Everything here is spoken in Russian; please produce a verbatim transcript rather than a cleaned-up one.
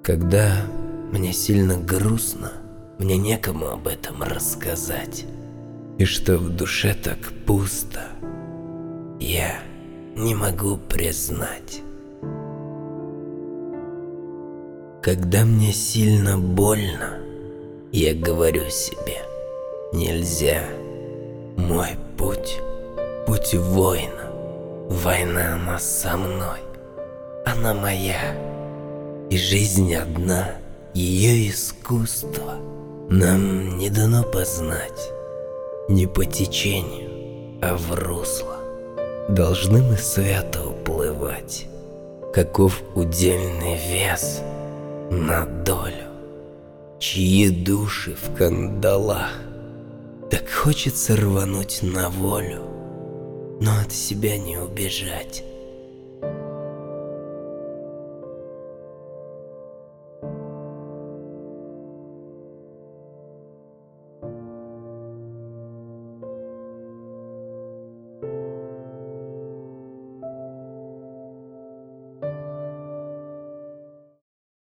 Когда мне сильно грустно, мне некому об этом рассказать. И что в душе так пусто, я не могу признать. Когда мне сильно больно, я говорю себе: нельзя. Мой путь — путь воина. Война, она со мной, она моя. И жизнь одна, ее искусство нам не дано познать. Не по течению, а в русло должны мы свято уплывать. Каков удельный вес на долю, чьи души в кандалах. Так хочется рвануть на волю, но от себя не убежать.